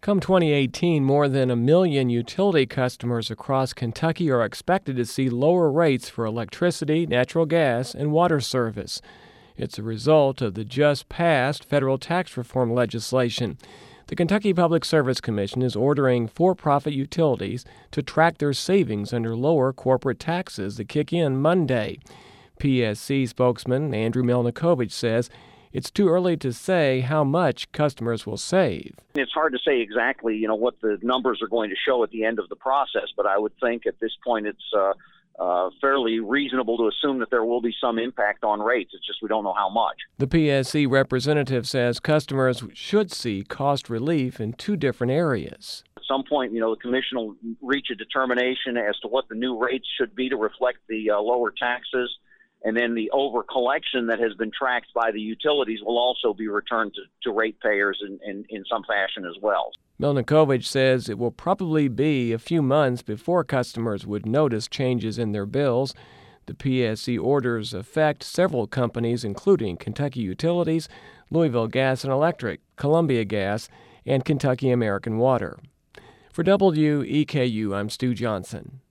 Come 2018, more than 1 million utility customers across Kentucky are expected to see lower rates for electricity, natural gas, and water service. It's a result of the just-passed federal tax reform legislation. The Kentucky Public Service Commission is ordering for-profit utilities to track their savings under lower corporate taxes that kick in Monday. PSC spokesman Andrew Melnikovich says it's too early to say how much customers will save. It's hard to say exactly, what the numbers are going to show at the end of the process, but I would think at this point it's fairly reasonable to assume that there will be some impact on rates. It's just we don't know how much. The PSC representative says customers should see cost relief in two different areas. At some point, the commission will reach a determination as to what the new rates should be to reflect the lower taxes. And then the over-collection that has been tracked by the utilities will also be returned to ratepayers in some fashion as well. Melnikovich says it will probably be a few months before customers would notice changes in their bills. The PSC orders affect several companies, including Kentucky Utilities, Louisville Gas and Electric, Columbia Gas, and Kentucky American Water. For WEKU, I'm Stu Johnson.